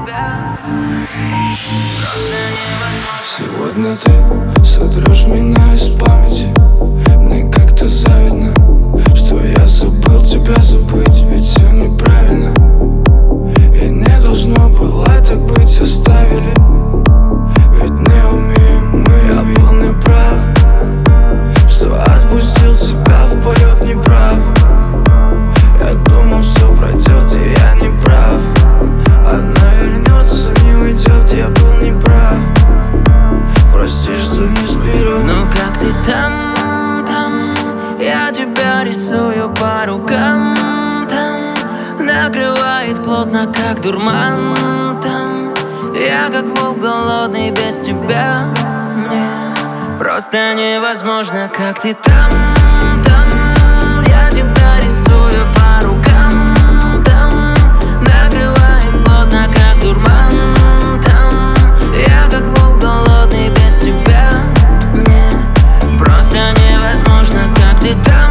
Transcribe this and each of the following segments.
тебя. Сегодня ты сотрешь меня из памяти. Мне как-то завидно, что я забыл тебя забыть. Ведь все неправильно, и не должно было так быть. Оставили, ведь не умеем мы. Я был неправ, что отпустил тебя в полет неправ. Я думал, все пройдет, и я не прав. Одна вернется, не уйдет, я был неправ. Прости, что не сберег. Ну как ты там, я тебя рисую по рукам. Там накрывает плотно, как дурман. Там я как волк голодный без тебя. Мне просто невозможно, как ты там, я тебя рисую по рукам. Там накрывает плотно, как дурман. Там я как волк голодный без тебя. Мне просто невозможно, как ты там,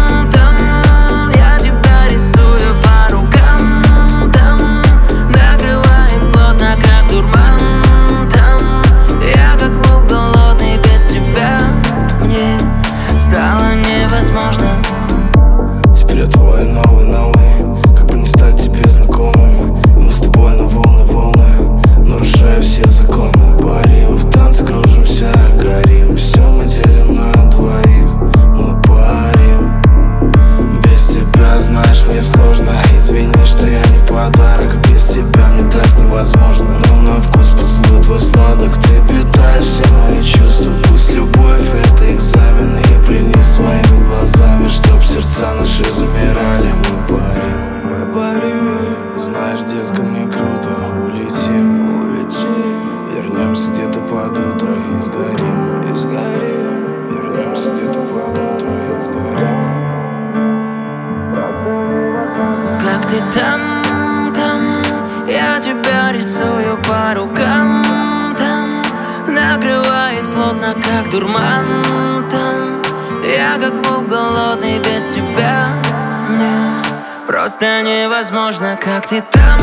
я тебя рисую по рукам. Там накрывает плотно, как дурман. Там я как волк голодный без тебя. Мне стало невозможно. Теперь я твой новый, как бы не стать тебе знакомым. И мы с тобой на волны, нарушая все законы. Парим, в танце кружимся, горим. Все мы делим на двоих, мы парим. Без тебя, знаешь, мне сложно. Извини, что я не подарок. Без тебя мне так невозможно. Но на вкус поцелуй твой сладок. Ты питаешь все мои чувства. Пусть любовь это экзамен, и пленись своими глазами, чтоб сердца наши замирали. Мы парим. Знаешь, детка, мне круто. Улетим, вернемся где-то под утро и сгорим. Вернемся где-то под утро и сгорим. Как ты там, я тебя рисую по рукам. Там накрывает плотно, как дурман. Там я как волк голодный без тебя. Мне просто невозможно, как ты там,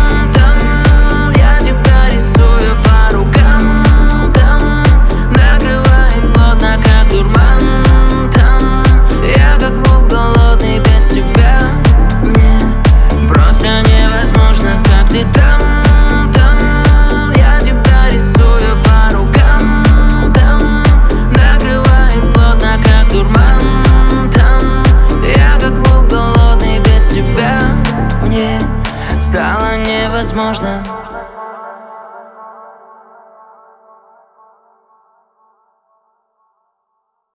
я тебя рисую по рукам. Там накрывает плотно, как дурман. Там я как волк голодный без тебя. Мне просто невозможно, как ты там, я тебя рисую по рукам. Там накрывает плотно, как дурман. Там я как волк голодный без тебя. Мне стало невозможно.